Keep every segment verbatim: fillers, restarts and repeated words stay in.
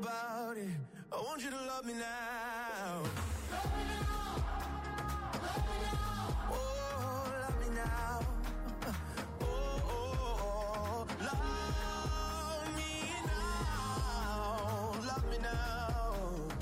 about it. I want you to love me now. Love me now. Love me now. Oh, love me now. Oh, oh, oh, love me now. Love me now.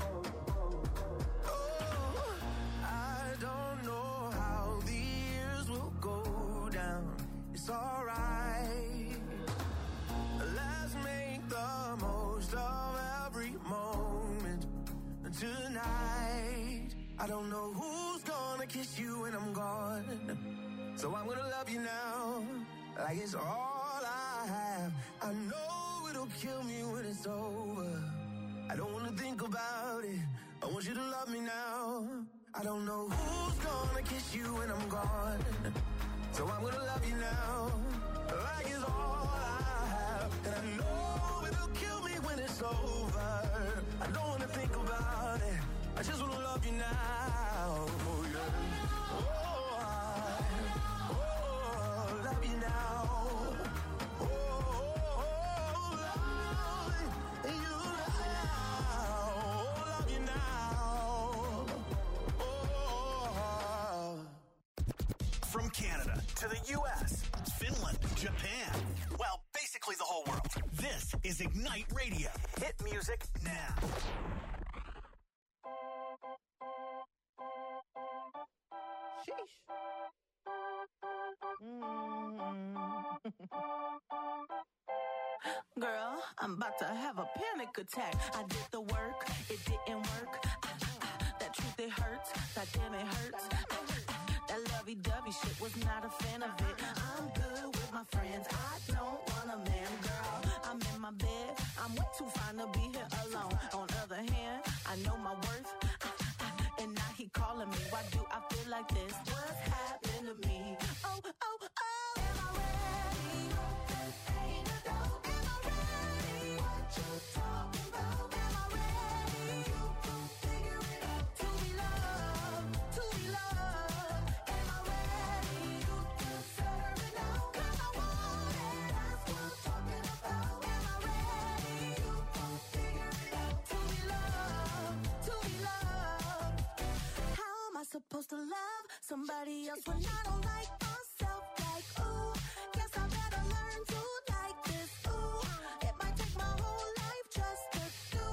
Oh, I don't know how the years will go down. It's alright. Let's make the most of every moment tonight. I don't know who's gonna kiss you when I'm gone, so I'm gonna love you now, like it's all I have. I know it'll kill me when it's over. I don't wanna think about it. I want you to love me now. I don't know who's gonna kiss you when I'm gone, so I'm gonna love you now, like it's all I have. And I know it'll kill me when it's over. I don't wanna think about it. I just wanna love you now. Oh, yeah. Oh, I, oh, love you now. Oh, oh, love you now. Love you now. Oh. From Canada to the U S, Finland, Japan, well, basically the whole world. This is Ignite Radio. Hit music now. Sheesh. Mm. Girl, I'm about to have a panic attack. I did the work, it didn't work. Ah, ah, that truth, it hurts. That damn, it hurts. Ah, ah, that lovey-dovey shit, was not a fan of it. I'm good with my friends. I don't want a man, girl. I'm in my bed. I'm way too fine to be here alone. On the other hand, I know my worth. Ah, ah, and now he calling me. Why do I feel like this? What's happened to me? Oh, oh, oh. Am I ready? Ain't a doubt. Am I ready? What you talking about? Am I ready? You can figure it out. To be loved, to be loved. Am I ready? You deserve it now. 'Cause I want it. That's what I'm talking about. Am I ready? You can figure it out. To be loved, to be loved. How am I supposed to love somebody else when I don't like myself? Like, ooh, guess I better learn to like this. Ooh, it might take my whole life just to do.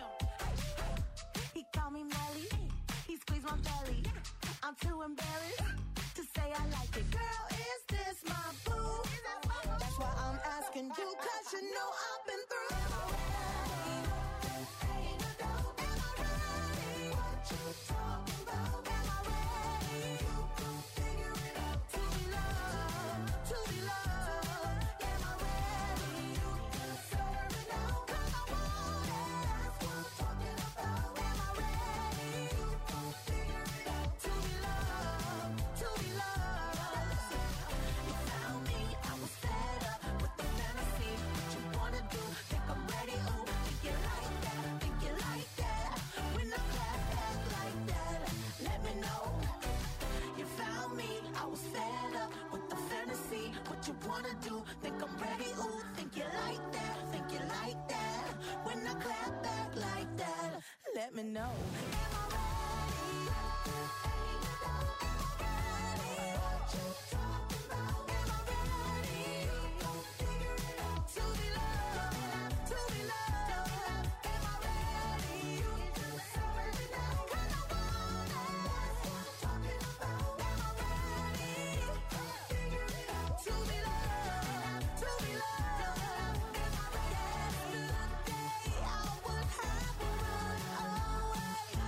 He called me Melly, he squeezed my belly. I'm too embarrassed to say I like it. Girl, is this my boo? That's why I'm asking you, 'cause you know I've been through. Am I ready? Ain't a doubt. Am I ready? What you talking about? Am I ready? You can figure it out. To be loved, to be loved. Am I ready? You deserve it now. 'Cause I want it. That's what I'm talking about. Am I ready? You can figure it out. To be loved, to be loved. You found me, I was fed up with the fantasy. What you wanna do? Think I'm ready? Ooh, think you like that? Think you like that? When I clap back like that, let me know. You found me, I was fed up with the fantasy. What you wanna do? Think I'm ready? Ooh, think you like that? Think you like that? When I clap back like that, let me know. Am I ready? Ain't a doubt. Am I ready? What you talking about? Am I ready? You gon' figure it out. To be loved, to be loved. Am I ready? You deserve it now. 'Cause I want it. That's what I'm talking about. Am I ready? You gon' figure it out. To be loved, to be loved. Am I ready? Yesterday I would have run away.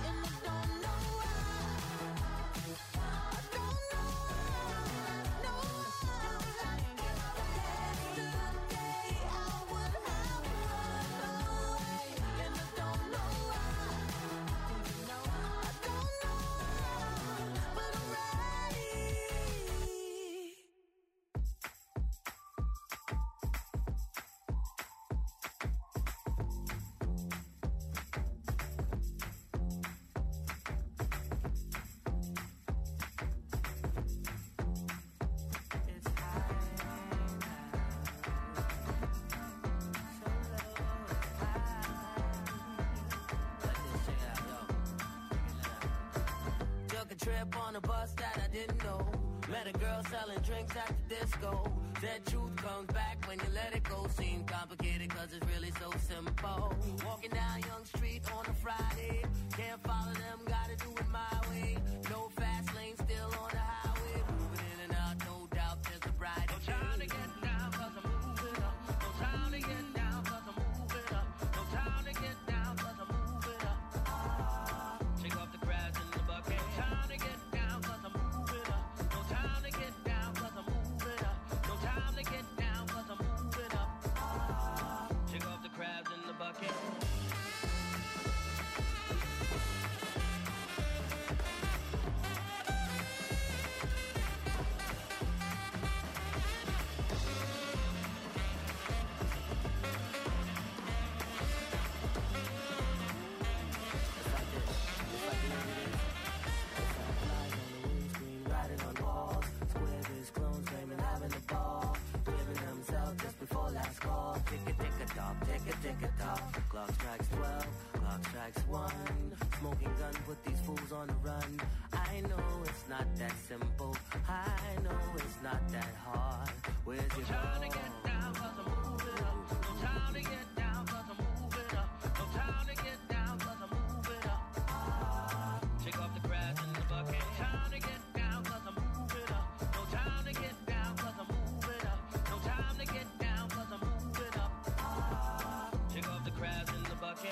trip on a bus that I didn't know. Met a girl selling drinks at the disco. Said truth comes back when you let it go. Seemed complicated cause it's really so simple. Walking down Young Street on a Friday. Can't follow them, gotta do it my way. No fast lane, still on the highway. Moving in and out, no doubt there's a brighter day. No time to get down cause I'm moving up. No time to get down cause I'm moving up. No time to get down cause I'm moving up. Ah, shake off the crabs in the bucket. No time to get down cause I'm moving up. No time to get down cause I'm moving up. No time to get down cause I'm moving up. Ah, shake off the crabs in the bucket. Clock strikes twelve, clock strikes one. Smoking gun, put these fools on the run. I know it's not that simple. I know it's not that hard. Where's your no time to get down cause I'm moving up. No time to get down cause I'm moving up. No time to get down cause I'm moving up. Ah, shake off the crabs in the bucket. No time to get down cause I'm moving up. No time to get down cause I'm moving up. No time to get down cause I'm moving up. Ah, shake off the crabs in the bucket.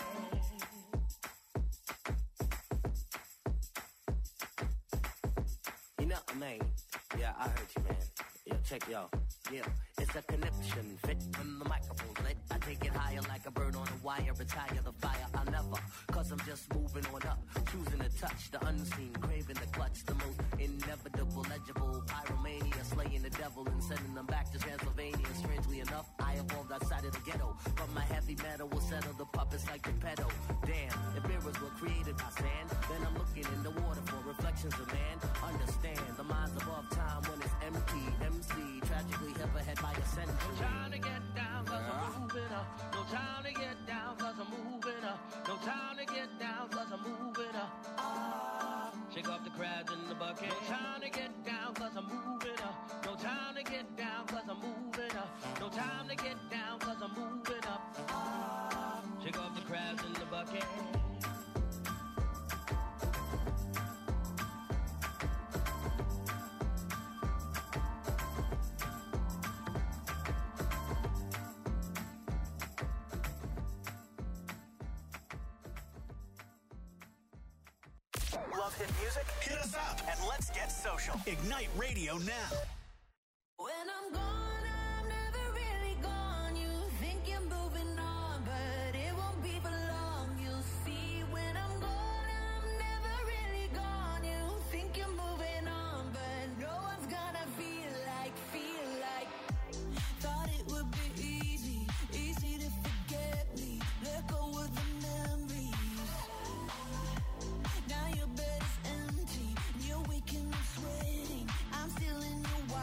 You know, man. Yeah, I heard you, man. Yo, check yo. Yeah, it's a connection. Fit when the microphone's lit. I take it higher like a bird on a wire. Retire the fire. I'll never. Cause I'm just moving on up. Choosing to touch the unseen. Craving the clutch. The most inevitable, legible. Pyromania. Slaying the devil and sending them back to Transylvania. Strangely enough, I evolved outside of the ghetto. But my heavy metal will settle the puppets like the pedo. Damn, if mirrors were created by sand, then I'm looking in the water for reflections of man. Understand, the mind's above time when it's empty. M C, tragically hip ahead by a century. No time to get down cause I'm moving up. No time to get down cause I'm moving up. No time to get down cause I'm moving up. Ah, shake off the crabs in the bucket. No time to get down cause I'm moving up. No time to get down cause I'm moving up. No time to get down cause I'm moving up. Ah, shake off the crabs in the bucket. Love hit music? Hit us up and let's get social. Ignite Radio now. When I'm gone, I'm never really gone. You think you're moving on, but it won't be for long. You'll see when I'm gone, I'm never really gone. You think you're moving on, but no one's gonna feel like, feel like. Thought it would be easy, easy to forget me. Let go of the memories. Now your bed is empty, and you're waking up sweating. I'm still in your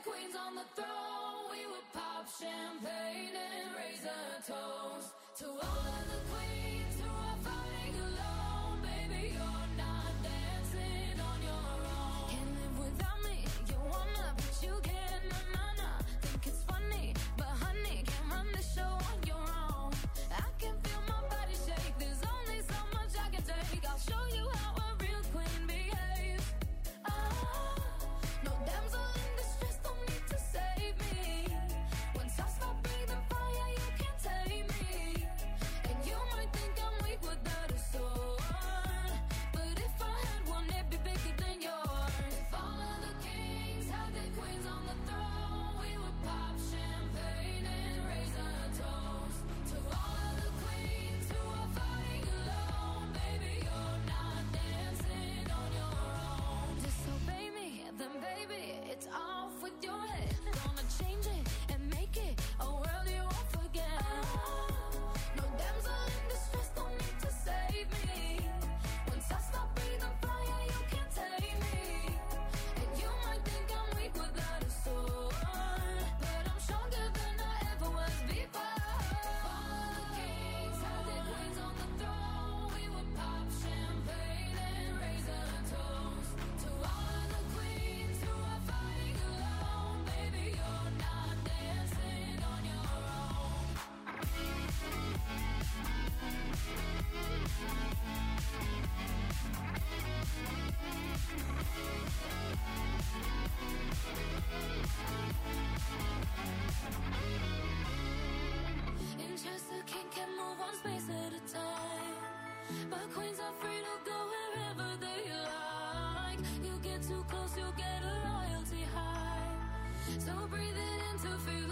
queens on the throne. We would pop champagne and raise a toast to all of the queens who are fighting alone. Baby, you're not dancing on your own. Can't live without me. You wanna, but you can't. Na na na. Think it's funny, but honey, can't run the show on your own. I can feel my body shake. There's only so much I can take. I'll show you how a real queen behaves. Ah, no damsel in distress, don't need to save me. Once I stop breathing fire, you can't tame me. And you might think I'm weak without a sword, but if I had one, it'd be bigger than yours. If all of the kings had their queens on the throne, we would pop champagne and raise a toast to all of the queens who are fighting alone. Baby, you're not dancing on your own. Disobey me, then baby, it's off with your head. Gonna change it and make it a world you won't forget. No damsel in distress, don't need to save me. Once I stop breathing fire, you can't take me. And you might think I'm weak without a sword, but I'm stronger than I ever was before. All the kings had their queens on the throne. We would pop champagne and raise a toast to all of the queens who are fighting alone. Baby, you're not dancing on your own. In Chester, king can move one space at a time, but queens are free to go wherever they like. You get too close, you'll get a royalty high. So breathe it in to feel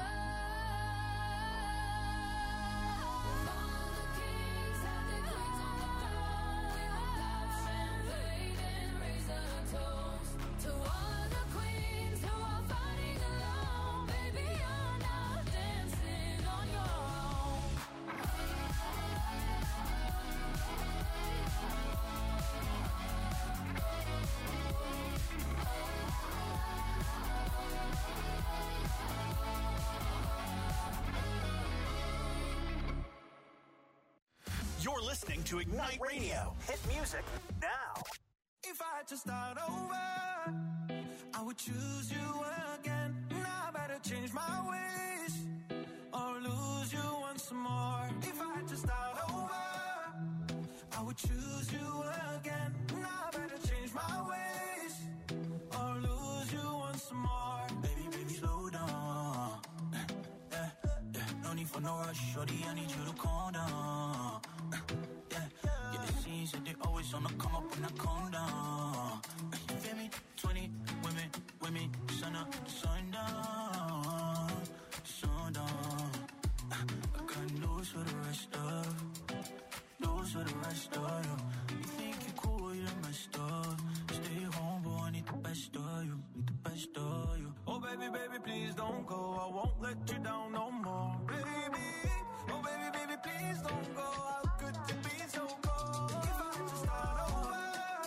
alive. All the kings have their queens on the throne. We will pop champagne and raise a toast to all of the queens who are fighting alone. Baby, you're not dancing on your own. You're listening to Ignite Radio. Hit music now. If I had to start over, I would choose you again. Now I better change my ways or lose you once more. If I had to start over, I would choose you again. Now I better change my ways or lose you once more. Baby, baby, slow down. Yeah, yeah. No need for no rush, shorty, I need you to calm down. Yeah, yeah, it seems that they always on the come up when I calm down. You feel me? twenty women, women, sun up, sun down, sun down. I got news for the rest of, news for the rest of you. You think you cool, you're messed up. Stay home, boy, I need the best of you, need the best of you. Oh baby, baby, please don't go. I won't let you down no more, baby. Oh baby, baby, please don't go. How could you be so cold? If I had to start over,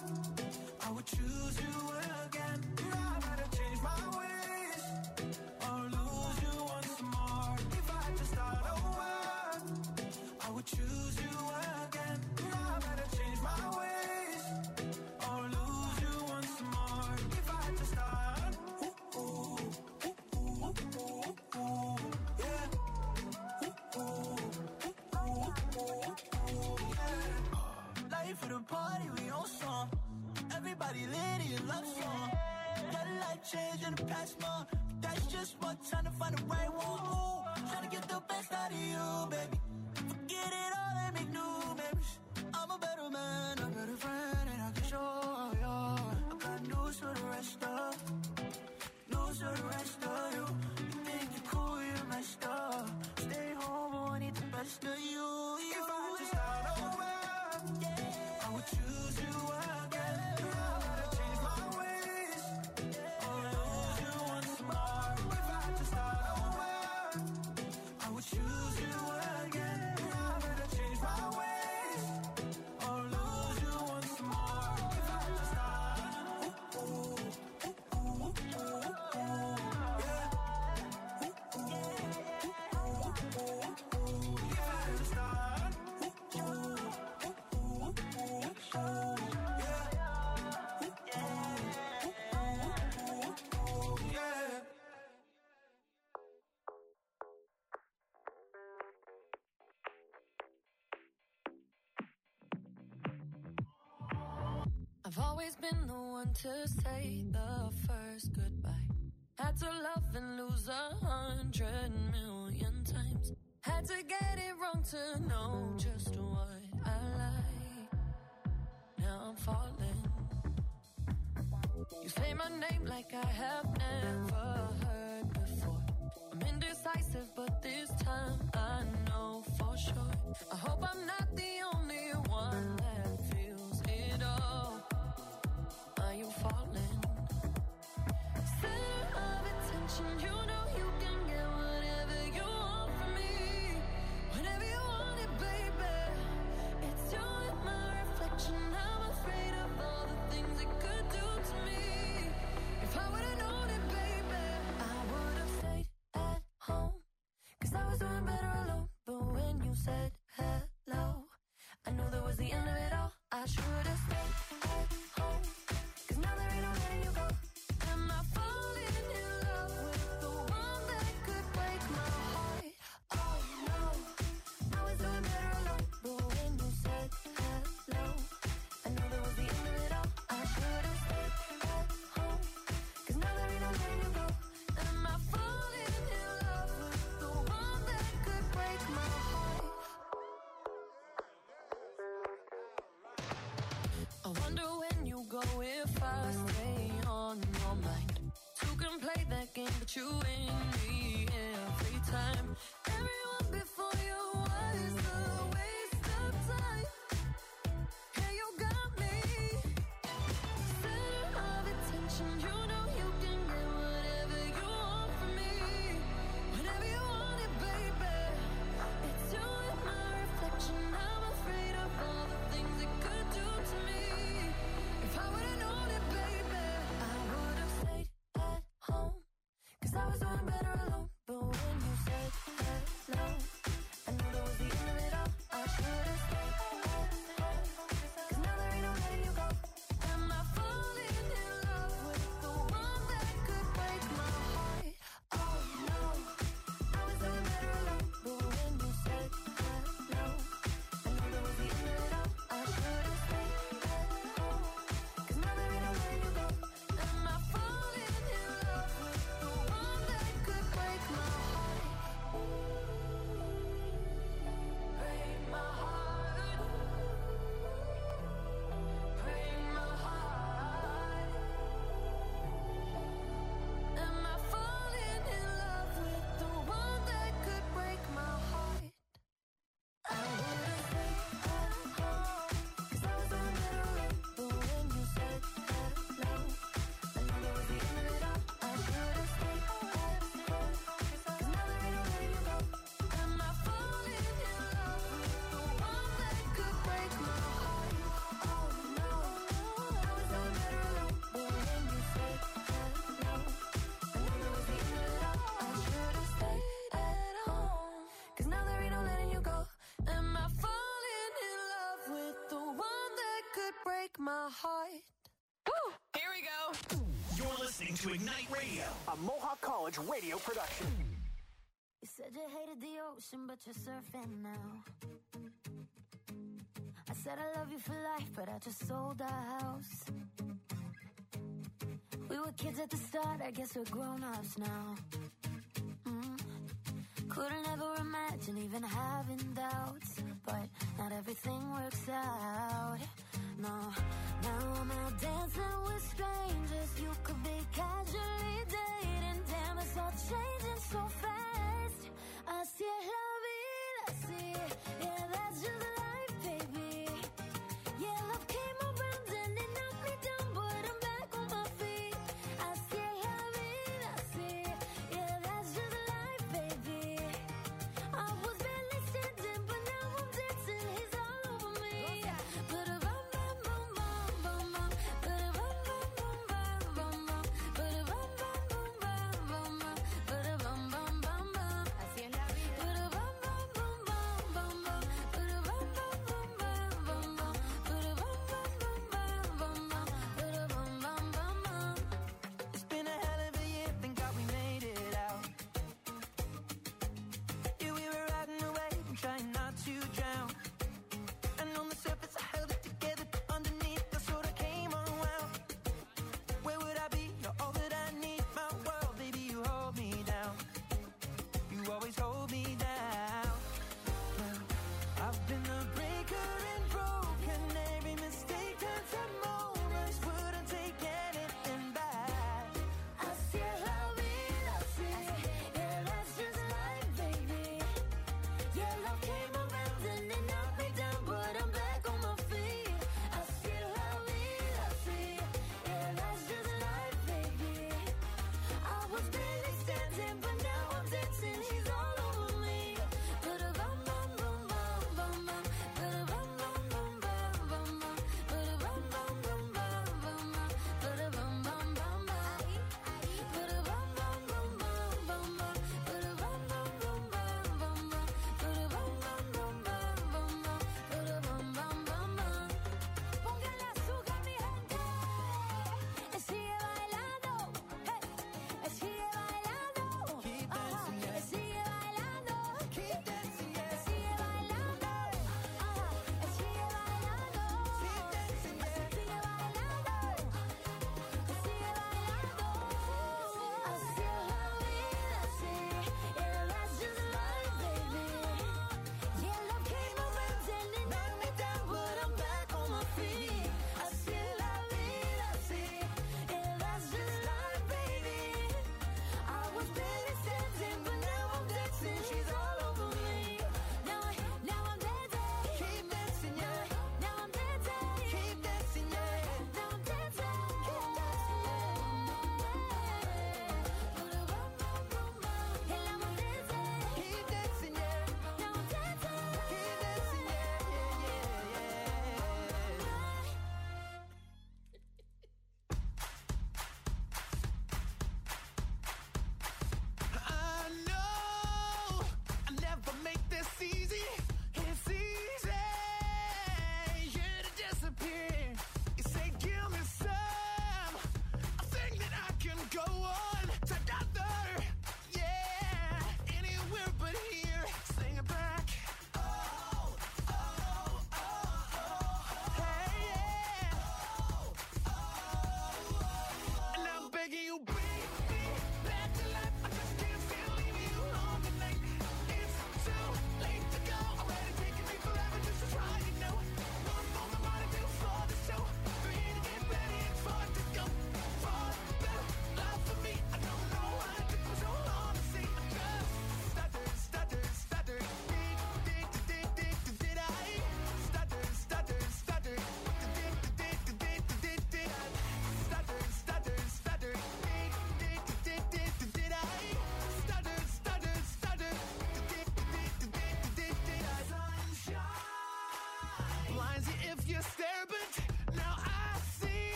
I would choose you again. Now I better change my ways or lose you once more. If I had to start over, I would choose you again. Now I better change my ways or lose you once more. If I had to start, ooh, ooh, ooh, ooh, ooh, ooh, yeah. Ooh, ooh, ooh, ooh, ooh, yeah. Life of the party, we on song. Everybody lit in love song. Got life change in the past month. That's just one time to find the right one. Ooh, tryna get the best out of you, baby. Forget it all and make new memories. I'm a better man, a better friend, and I can show you. I got news for the rest of, news for the rest of you. You think you're cool, you're messed up. Stay home, but I need the best of you. If I had to start over, I would choose you again. Now I better change my ways or lose you once more. If I had to start over, I would choose you again. Now I better change my ways or lose you once more. If I had to start, ooh, ooh, ooh, ooh, ooh, I've always been the one to say the first goodbye. Had to love and lose a hundred million times. Had to get it wrong to know just what I like. Now I'm falling. You say my name like I have never heard before. I'm indecisive, but this time I know for sure. I hope I'm not the only one that feels it all. Are you falling? Center of attention, you know you can get whatever you want from me. Whenever you want it, baby. It's you and my reflection. I'm afraid of all the things it could do to me. If I would've known it, baby, I would've stayed at home. Cause I was doing better alone. But when you said hello, I knew that was the end of it all. I should've stayed at home. Cause now there ain't no letting you go. Am I falling in love with the one that could break my heart? Oh no, I was doing better alone. But when you said hello, I knew that was the end of it all. I should've stayed at home. Cause now there ain't no letting you go. Am I falling in love with the one that could break my heart? I wonder when you go if I stay on your mind. Two can play that game, but you win me every time. Everyone before you was a waste of time. Yeah, you got me. Center of attention, you know you can get whatever you want from me. Whenever you want it, baby. It's you and my reflection. I'm afraid of all the things it could do to me. If I would've known it, baby, I would've stayed at home. Cause I was doing better alone. But when you said hello, I knew that was the end of it all. I should've stayed at home. Cause now there ain't no letting you go. Am I falling in love with the one that could break my heart? Oh no, I was doing better alone. But when you said hello, I knew that was the end of it all. I should've stayed at home. Cause now there ain't no letting you go. Am I falling in love with the one that could break my heart? Break my heart. Break my heart. Am I falling in love with the one that could break my heart? I would've stayed at home. Cause I was doing better alone. But when you said hello, I knew that was the end of it all. I should've stayed at home. Cause now there ain't no letting you go. Am I falling in love with the one that could break my heart? Oh no, I was doing better alone. But when you said hello, I knew that was the end of it all. I should've stayed at home. Cause now there ain't no letting you go. Am I falling in love with the one that could break my heart? Woo! Here we go. You're listening to Ignite Radio, a Mohawk College radio production. You said you hated the ocean, but you're surfing now. I said I love you for life, but I just sold our house. We were kids at the start, I guess we're grown-ups now. Mm. Couldn't ever imagine even having doubts, but not everything works out. No, now I'm out dancing with strangers. You could be casually dating. Damn, it's all changing so fast. Así es la vida, así. Yeah, that's just life, baby. Yeah, love came around and it knocked me down, but I'm back on my feet. Así es la vida, así. Yeah, that's just life, baby. I was barely standing, but now I'm dancing. He's all over me. Ba-da-bum, bum, bum, bum, bum, bum. Ba-da-bum, bum, bum, bum, bum, bum. Ba-da-bum,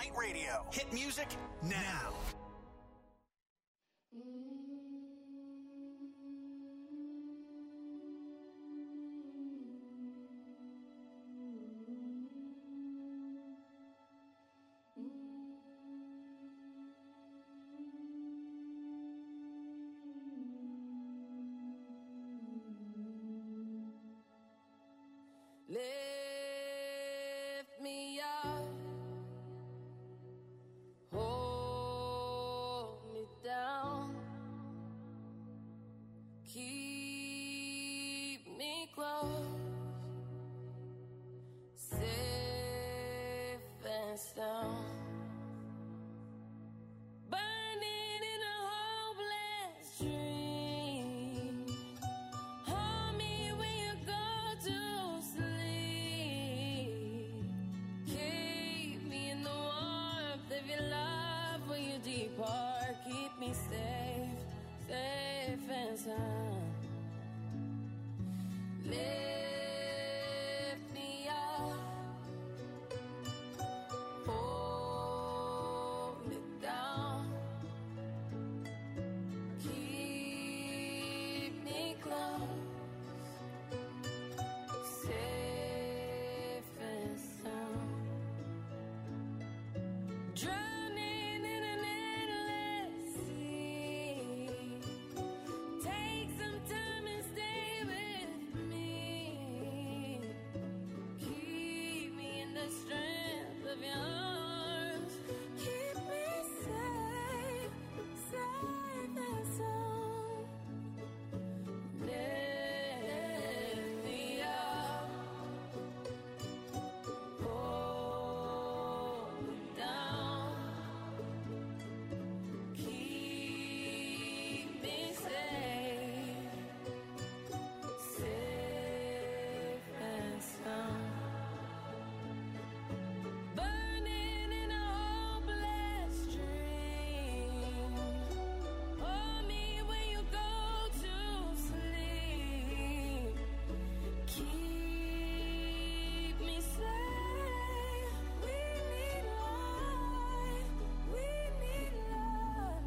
Ignite Radio. Hit music now. Lift me up, hold me down, keep me close, safe and sound. Burning in a hopeless dream. Hold me when you go to sleep. Keep me in the warmth of your love when you depart. Keep me safe, safe and sound. Lift me up, hold me down, keep me close, safe and sound. Drowning in an endless sea. Take some time and stay with me. Keep me in the strength of your arms. Keep me safe, safe and sound. Lift me up, hold me down, keep me safe, safe and sound. Burning in a hopeless dream. Hold me when you go to sleep. Keep me safe. We need life. We need love.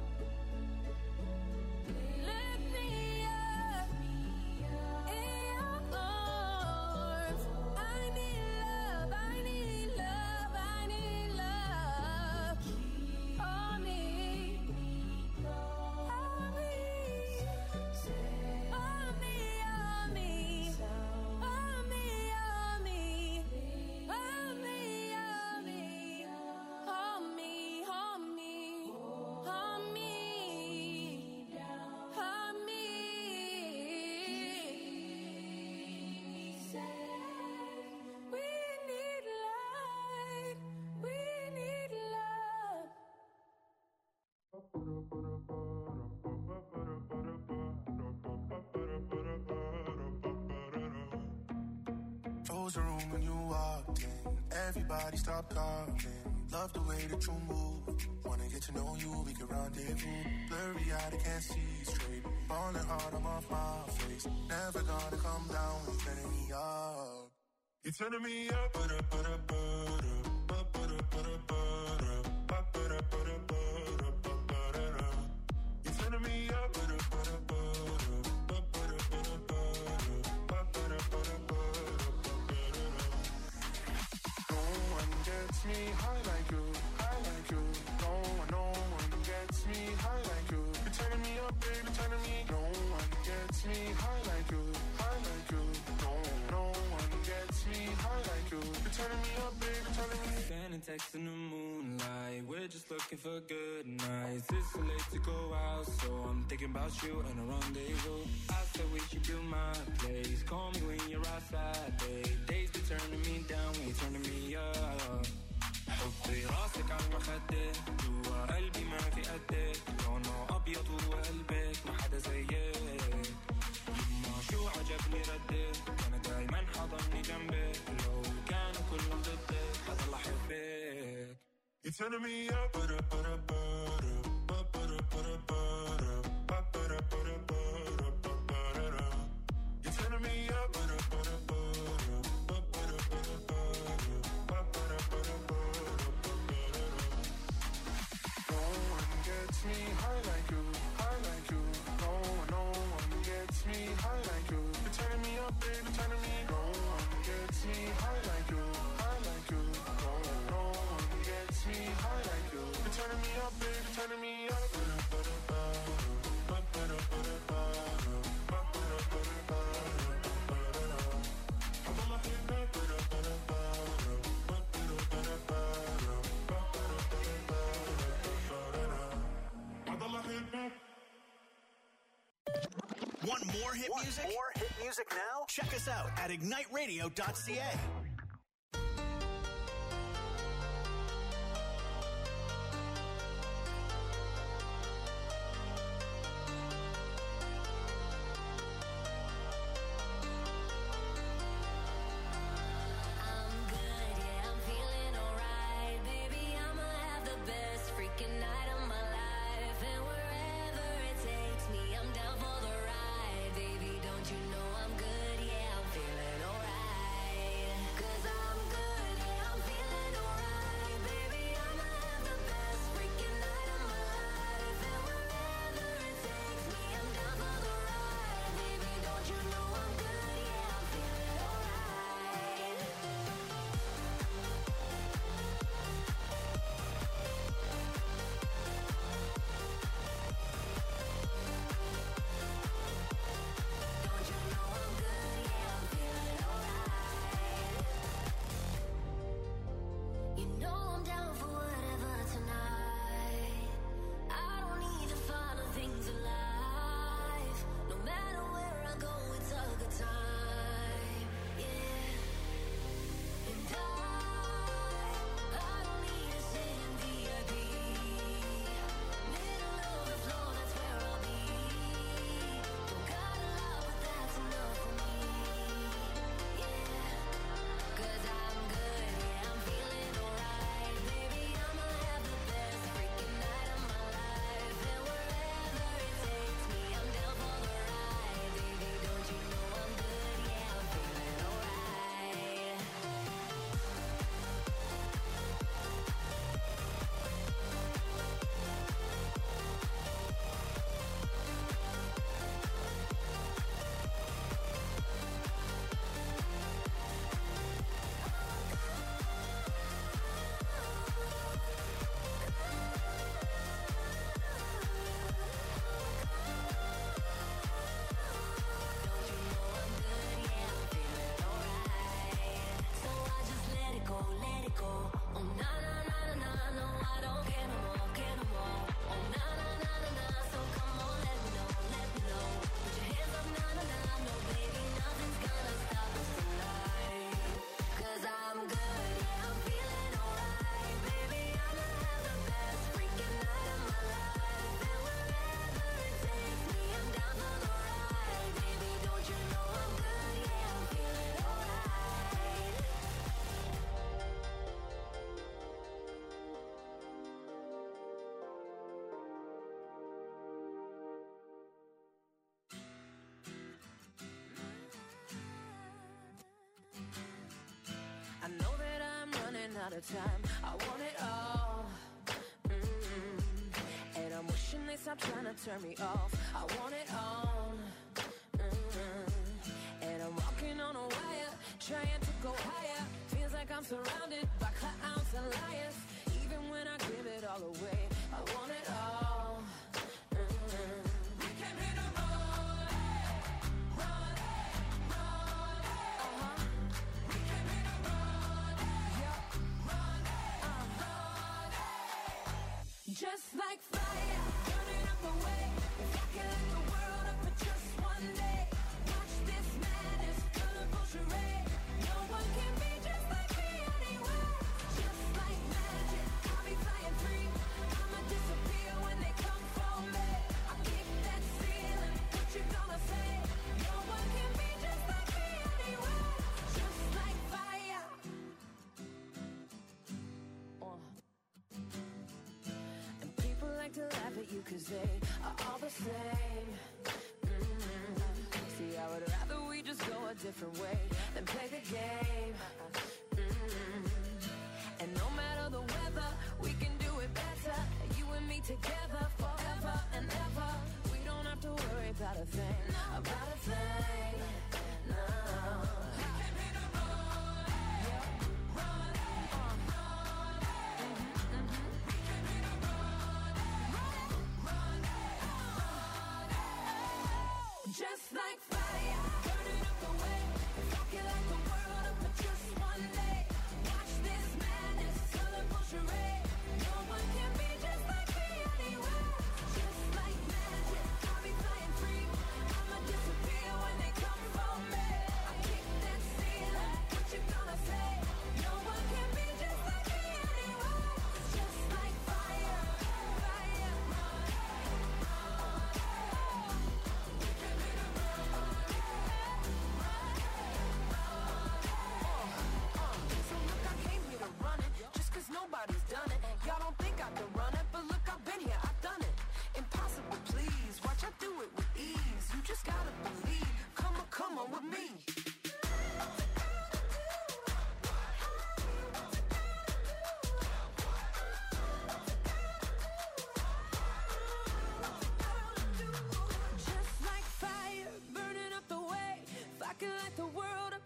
Lift me up in your arms. I need love. I need love. I need love. Hold me. Hold me. Hold me. Hold me. Hold me. Hold me. Hold me. Hold me. Hold me. Hold me. Hold me. We need light. We need love. Close the room when you walked in. Everybody stop talking. Love the way that you move. Wanna get to know you, we can rendezvous. Blurry eyed, I can't see straight. Falling hard, I'm off my face. Never gonna come down, you're turning me up. You're turning me up. Ba-da, ba-da, ba-da, ba-da, ba-da, ba-da, ba-da, ba-da, ba-da, ba-da. You're turning me up. Ba-da, ba-da, ba-da, ba-da, ba-da, ba-da, ba-da, ba-da, ba-da. No one gets me high like you, high like you. No one, no one gets me high like you. You're turning me up, baby, turning me. No one gets me high like you, high like you. No, no one gets me high like you. You're turning me up, baby, turning me. Sending texts in the moonlight. We're just looking for good nights. It's so late to go out, so I'm thinking about you and a rendezvous. I said we should build my place. Call me when you're outside, babe. Days be turning me down, we turning me up. حطي راسك على المخدة جوا قلبي ما في قدك لونه أبيض وقلبك ما حدا زيك يما شو عجبني ردك أنا دايما حضني جنبك لو كانوا كلهم ضدك حضل أحبك. You're turning me up. Ba-da, ba-da, ba-da, ba-da, ba-da, ba-da, ba-da, ba-da, ba-da, ba-da. You're turning me up. Ba-da, ba-da, ba-da, ba-da, ba-da, ba-da, ba-da, ba-da, ba-da, ba-da. Want more hit Want music? more hit music now? Check us out at ignite radio dot c a. I know that I'm running out of time. I want it all. Mm-hmm. And I'm wishing they stop trying to turn me off. I want it all. Mm-hmm. And I'm walking on a wire, trying to go higher. Feels like I'm surrounded by clowns and liars. Even when I give it all away, I want it all. Mm-hmm. We came here to run, run, run. Uh-huh. We came here to run, yeah, run, uh, run. Just like fire, burning up the way. If I can light the world up for just one day. Watch this madness, colorful charade. No one can be just like me anyway. Just like magic, I'll be flying free. I'ma disappear when they come for me. I'll keep that ceiling, what you gonna say? No one can be just like me anyway. Just like fire. Uh. And people like to laugh at you cause they are all the same. Mm-hmm. See, I would rather we just go a different way than play the game. Mm-hmm. And no matter the weather, we can do it better. You and me together forever and ever. We don't have to worry about a thing, about a thing. No. We came here to run, yeah, run, uh, run. Mm-hmm, mm-hmm. We came here to run, run, run, run. Just like fire, burning up the way. If I can light the world.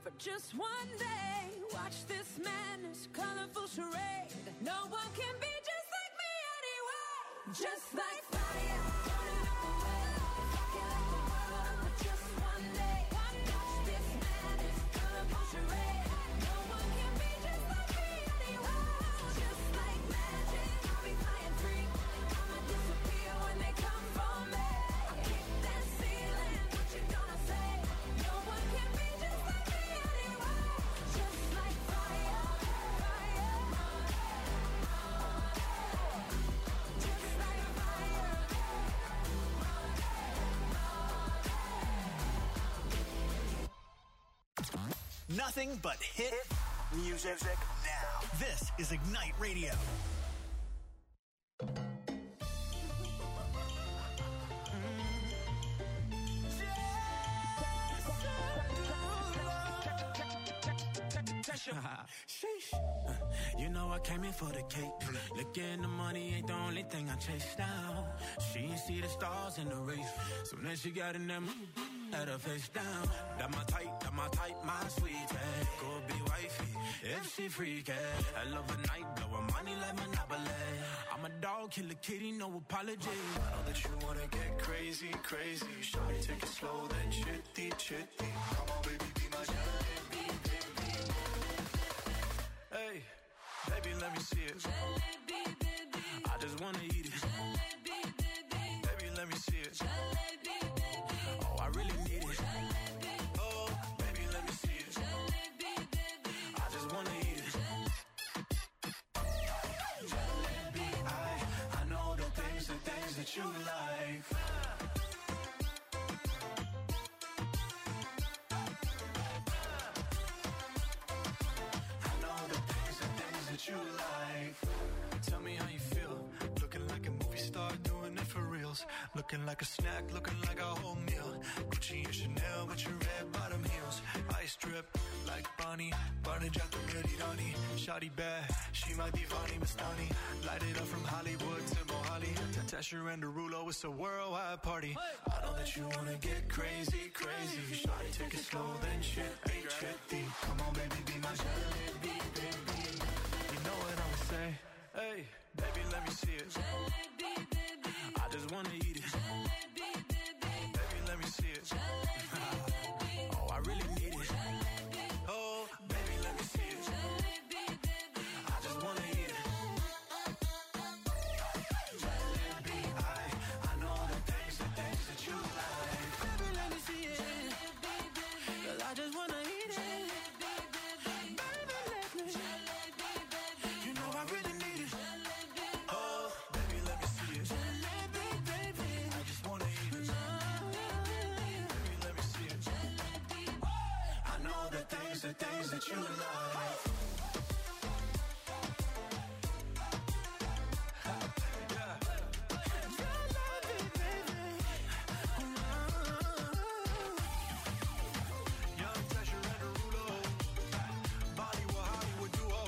for just one day. Watch this madness, colorful charade. No one can be just like me anyway. Just like fire, burning up the world, rocking like the world for just one day. Watch this madness, colorful charade. No one can be just like me anyway. Just like magic, I'll be flying free. I'ma disappear when they come for me. I kick that ceiling, what you gonna say? No one can be just like me anyway. Just like fire, fire. Just like fire. Nothing but hit music now. This is Ignite Radio. Sheesh. You know I came in for the cake. Looking the money ain't the only thing I chase down. She ain't see the stars in the race. Soon as she got in them, had her face down. That my type, that my type, my sweetie. Could be wifey if she freaky. I love a night, blowin' money like Monopoly. I'm a dog, kill a kitty, no apology. I know that you wanna get crazy, crazy. Shawty, take it slow, then chitty, chitty. Come on, baby, be my jalebi, baby. Hey, baby, let me see it. Jalebi, baby. I just wanna eat it. Jalebi, baby. Baby, let me see it. Jalebi, baby. Oh, I really need it. Jalebi, Oh, baby, let me see it. jalebi, baby. I just wanna eat it. Jalebi, I, I know the things, the things that you like. I know the things, the things that you like. Tell me how you feel. Looking like a movie star, doing it for reals. Looking like a snack, looking like a whole meal. Gucci and Chanel with your red bottom heels. Ice drip like Bonnie, Barnage out the ready Donnie. Shawty bad, she my divani Mastani. Light it up from Hollywood to Mohali. Tasha and Derulo, it's a worldwide party. I know that you wanna get crazy, crazy. Shawty, take it slow, then chitty, chitty. Come on, baby, be my jalebi, baby. You know what I'ma say? Hey, baby, let me see it. Jalebi, baby. I just wanna eat it. Jalebi, baby. Baby, let me see it. Oh, I really need it. Oh, baby, let me see it. I just wanna eat it. Jalebi, I, I know the things, the things that you like. Baby, let me see it. Girl, I just wanna eat it. Baby, let me. You know I really need it. Oh, baby, let me see it. I just wanna eat it. Baby, let me see it. I know the things, the things that you like. Young Tasha and Derulo, Bollywood, Hollywood duo.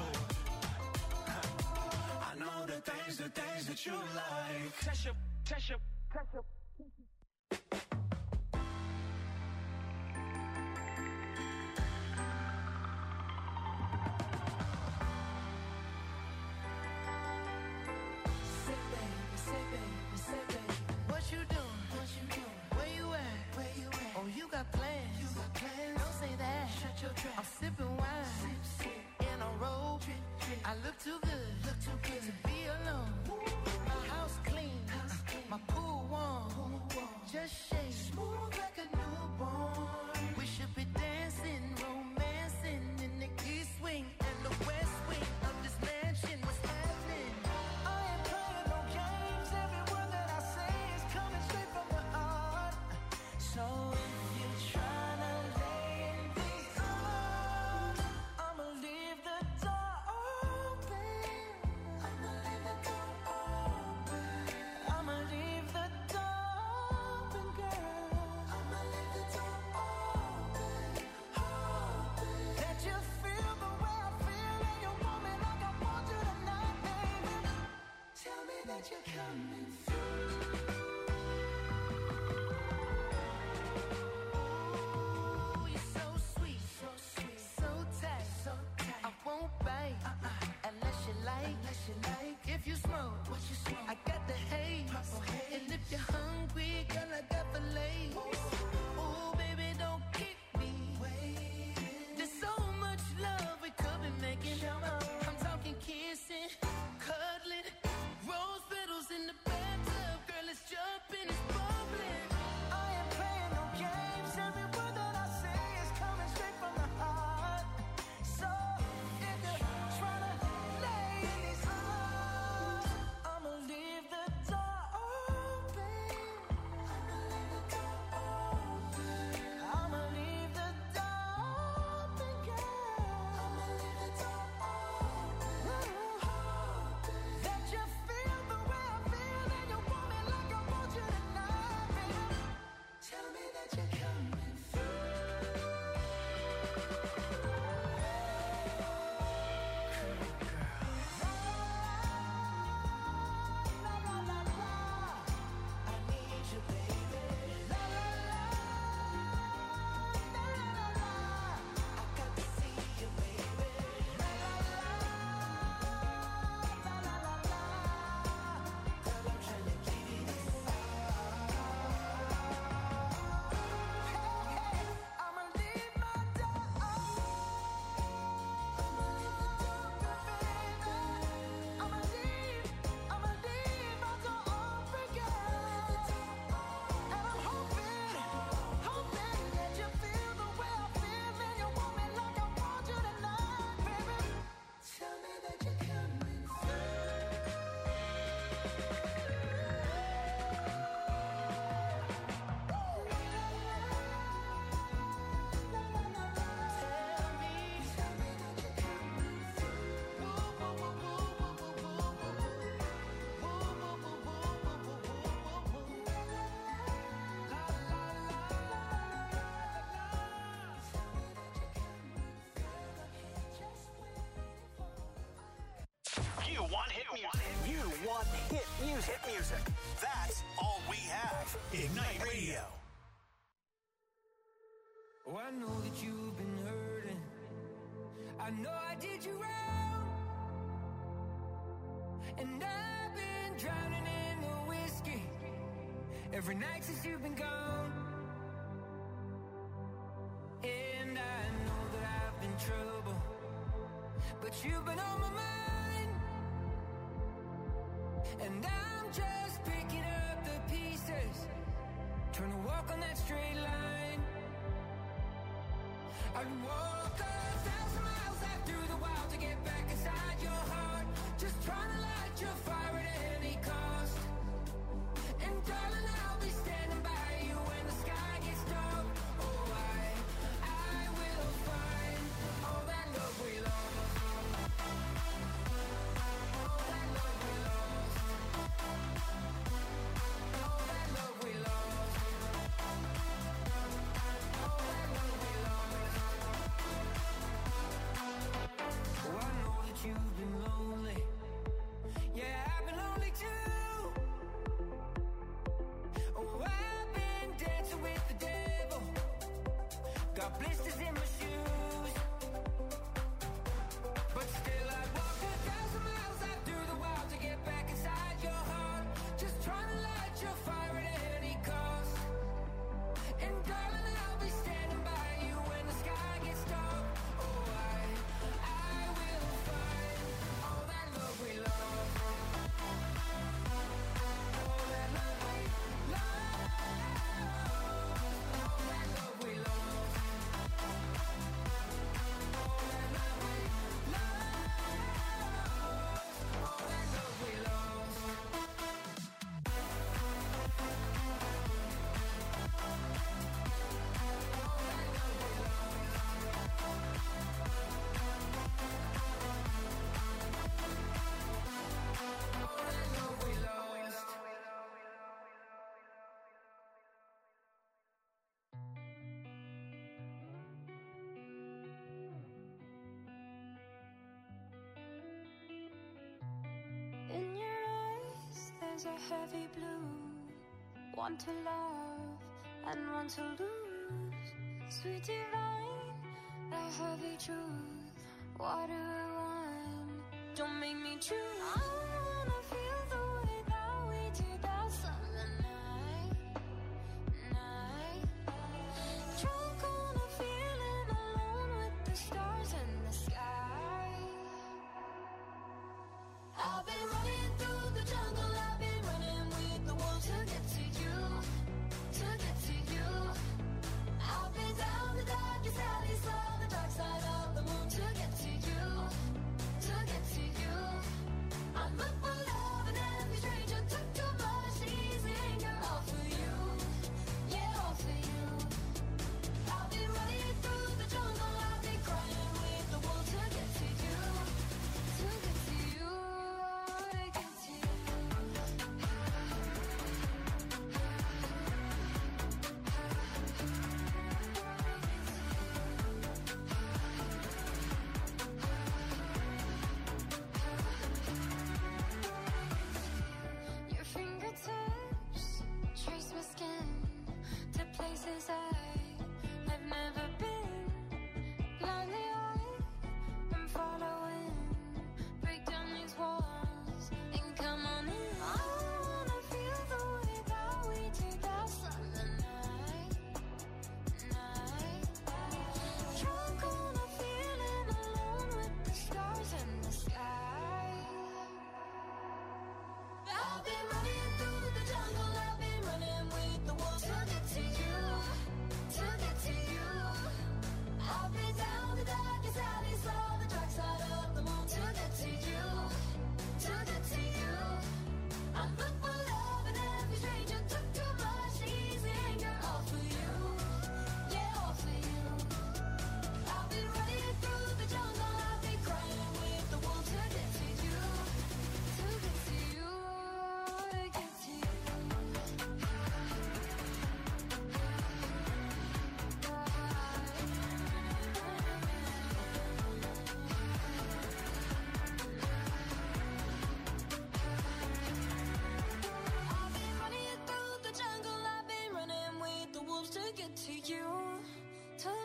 I know the things, the things that you like. Tasha, Tasha, Tasha. Say baby, say baby, say baby. What you doing? What you doing? Where you at? Where you at? Oh, you got plans. You got plans. Don't say that. Shut your trap. I'm sipping wine. Sip, sip. In a robe. Drip, drip. I look too good. Look too good to be alone. My house clean. House clean. My pool warm. Pool warm. Just shake. Smooth like a newborn. We should be dancing, romancing in the east wing and the west wing of this mansion. What's happening? I ain't playing no games. Every word that I say is coming straight from the heart. So if you're tryna lay in these arms, I'ma leave the door open. I'ma leave the door open. I'ma leave the door open, girl. I'ma leave the door open. music. Hit music. That's all we have. Ignite Radio. Oh, I know that you've been hurting. I know I did you wrong. And I've been drowning in the whiskey every night since you've been gone. And I know that I've been trouble, but you've been on my mind. And I'm just picking up the pieces, trying to walk on that straight line. I'd walk a thousand miles out through the wild to get back inside your heart, just trying to light your fire at any cost. And darling, I'll be standing by you when the sky gets dark. Oh, I, I will find all that love we lost. All that love we lost. All that love we lost. All that love we lost. Oh, I know that you've been lonely. Yeah, I've been lonely too. Oh, I've been dancing with the devil. Got blisters in my shoes. But still I'd walk a thousand miles out through the wild to get back inside your heart, just trying to light your fire at any cost. And darling, I'll be standing by you when the sky gets dark. Oh, I, I will find all that love we lost. All that love we lost. All that love we lost. All that love we lost. All that love we lost. All that love we lost. In your eyes, there's a heavy blue. One to love and one to lose. Sweet divine, the heavy truth. Water or wine, don't make me choose. I wanna feel the way that we did that summer night. Night. Drunk on a feeling, alone with the stars in the sky. I've been running through the jungle, I've been running with the wolves to get to you, to get to you. I've been down the darkest alley, saw the dark side of the moon to get to you, to get to you. I'm up for love and every stranger took too much, easy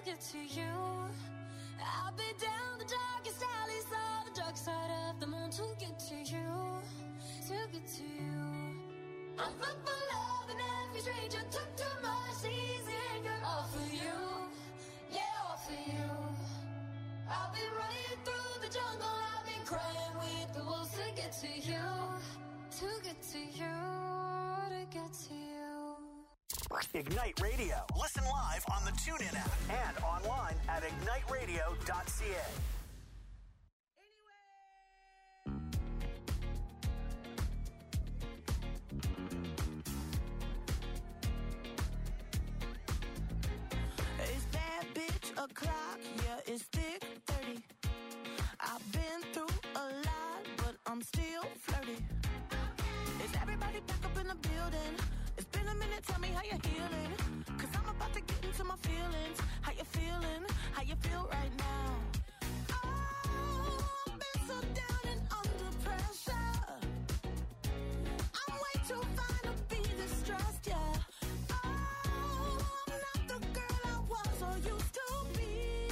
get to you. I'll be down the darkest alleys of the dark side of the moon to get to you, to get to you. I'm fucked for love and every stranger took too much easy anger. All for you, yeah, all for you. I've been running through the jungle, I've been crying with the wolves to get to you, to get to you, to get to you. Ignite Radio. Listen live on the TuneIn app and online at ignite radio dot c a. It's that bitch o'clock, yeah, it's thick thirty. I've been through a lot, but I'm still flirty. Is everybody back up in the building? It's been a minute, tell me how you're healing. Cause I'm about to get into my feelings. How you feeling? How you feel right now? Oh, I've been so down and under pressure. I'm way too fine to be distressed, yeah. Oh, I'm not the girl I was or used to be.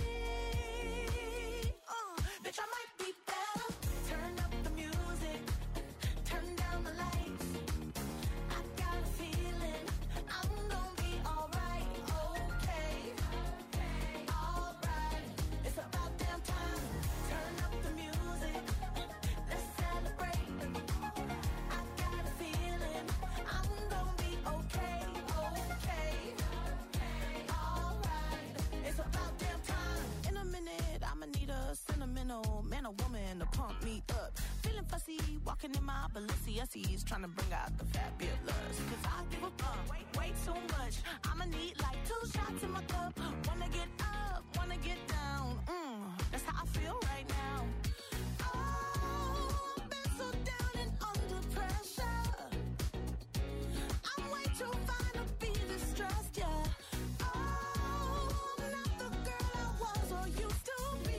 Uh, bitch, I might be better. Turn up the music. Turn down the lights. I got a feeling I'm gonna be alright, okay, alright. It's about damn time. Turn up the music. Let's celebrate. I got a feeling I'm gonna be okay, okay, alright. It's about damn time. In a minute, I'ma need a sentimental man or woman to pump me up. Feeling fussy, walking in my Balenciennes, trying to bring out the fabulous. Cause I give a fuck way, way too much. I'ma need like two shots in my cup. Wanna get up, wanna get down. Mm, that's how I feel right now. Oh, I've been so down and under pressure. I'm way too fine to be distressed, yeah. Oh, I'm not the girl I was or used to be.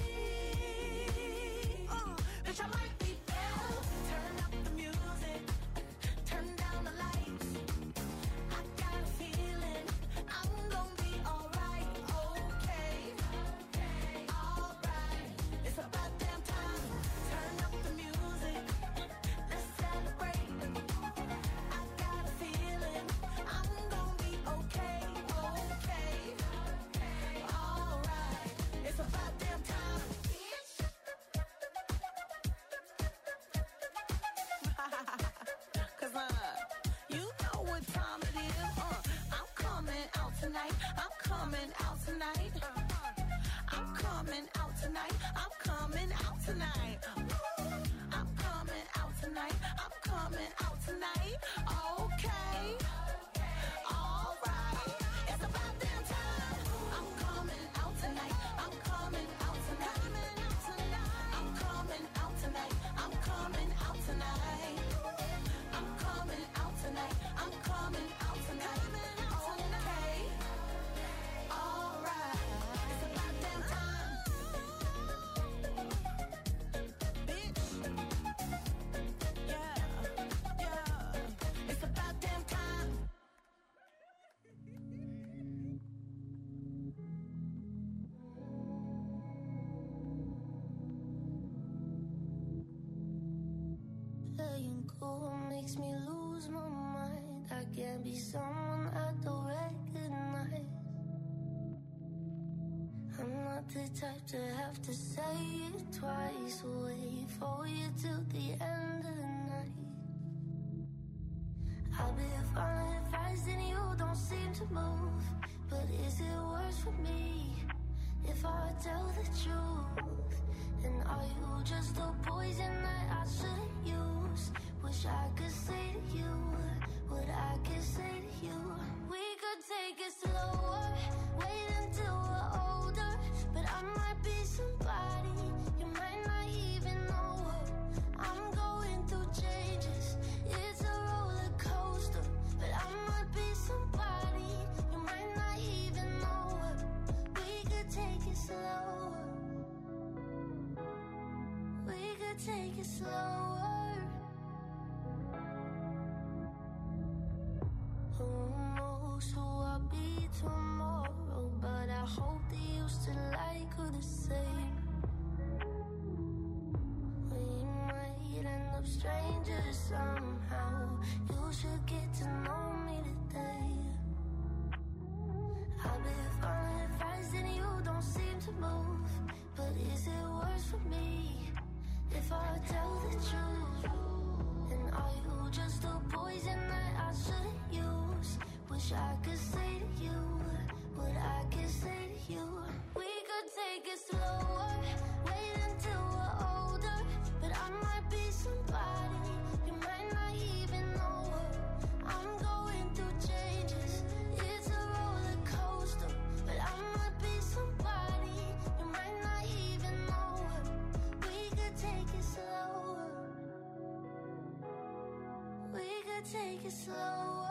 Uh, bitch, I might be better. Turn up the music. Turn down the lights. I got a feeling I'm gonna be alright, okay, alright. It's about damn time. Turn up the music. Let's celebrate. I got a feeling I'm gonna be okay, okay, alright. It's about damn time. Cause uh, you know what time it is. Uh, I'm coming out tonight. I'm coming out tonight. I'm coming out tonight. I'm coming out tonight. I'm coming out tonight. I'm coming out tonight. Okay. Alright. It's about damn time. I'm coming out tonight. I'm coming out tonight. I'm coming out tonight. I'm coming out tonight. I'm coming out tonight. I'm coming out tonight. Okay. Alright. It's about damn time. Bitch. Yeah. Yeah. It's about damn time. Letting go makes me lose my mind. I can't be someone I don't recognize. I'm not the type to have to say it twice. Wait for you till the end of the night. I'll be following advice and you don't seem to move. But is it worse for me if I tell the truth? And are you just a poison that I shouldn't use? Wish I could say to you what I could say to you. We could take it slower, wait until we're older. But I might be somebody you might not even know her. I'm going through changes, it's a roller coaster. But I might be somebody you might not even know her. We could take it slower. We could take it slower. Who knows who I'll be tomorrow? But I I hope that you still like her the same. We might end up strangers somehow. You should get to know me today. I've been falling fast and you don't seem to move. But is it worse for me if I tell the truth? And are you just a poison that I shouldn't use? Wish I could say to you what I can say to you. We could take it slower, wait until we're older. But I might be somebody you might not even know her. I'm going through changes, it's a roller coaster. But I might be somebody you might not even know her. We could take it slower. We could take it slower.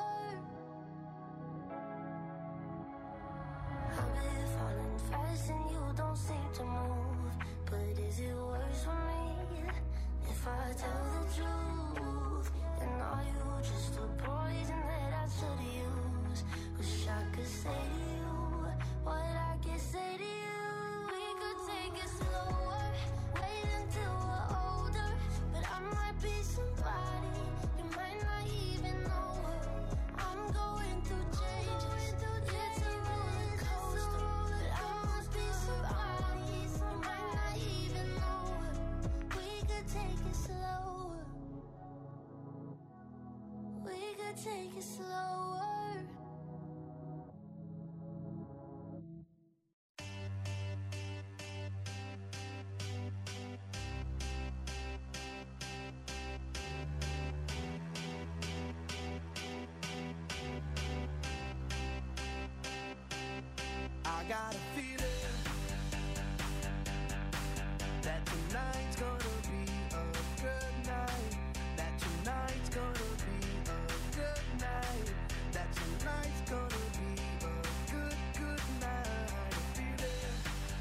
I've been falling fast and you don't seem to move. But is it worse for me if I tell the truth? And are you just a poison that I should use? Wish I could say to you what I can say to you. We could take it slower, wait until we're older. But I might be somebody you might not even know her. I'm going through changes, it's a roller coaster. But I must be somebody you might not even know her. We could take it slower. We could take it slower. I got a feeling that tonight's gonna be a good night. That tonight's gonna be a good night. That tonight's gonna be a good, good night. A feeling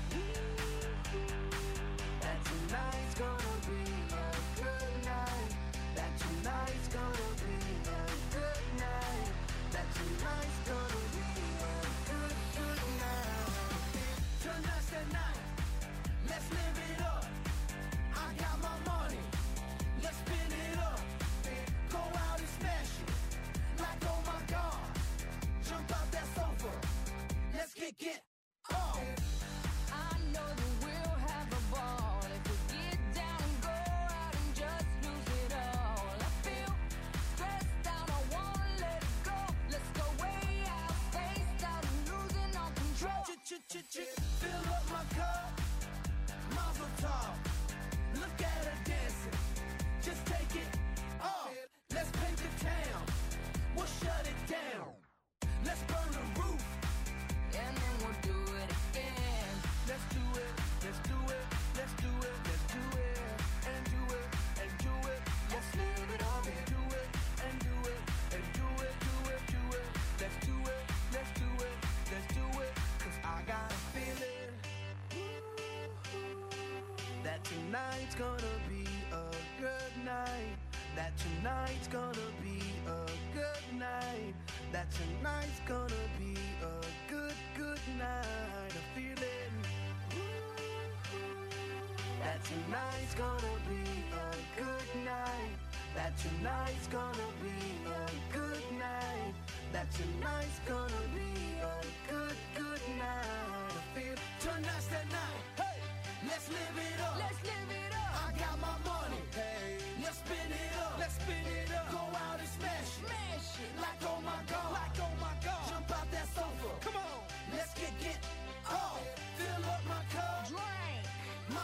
that tonight's gonna be a good night. That tonight's gonna be a good night. That tonight's gonna be a good, good night. Tonight's the night. Let's live it up. I got my money. Let's spin it up. Go out and smash it. Like, oh my God. Jump out that sofa. Let's kick it off. I know that we'll have a ball if we get down and go out and just lose it all. I feel stressed out, I wanna let it go. Let's go way out, spaced out, and losing all control. Fill up my cup. Mazel tov. Look at her dancing. Just take it off. Let's paint the town. We'll shut it down. Let's burn the roof. And then we'll do it again. Let's do it. Let's do it. Let's do it. Let's do it. And do it. And do it. Let's live it up. And do it. And do it. And do it. Do it. Do it. Let's do it. Let's do it. Let's do it. Cause I got a feeling that tonight's gonna be a good night. That tonight's gonna be a good night. That tonight's gonna be a good, good night. A feeling that tonight's gonna be a good night. That tonight's gonna be a good night. That tonight's gonna be a good, good night. I feel tonight's the night. Hey, let's live it up. Let's live it up. I got my money.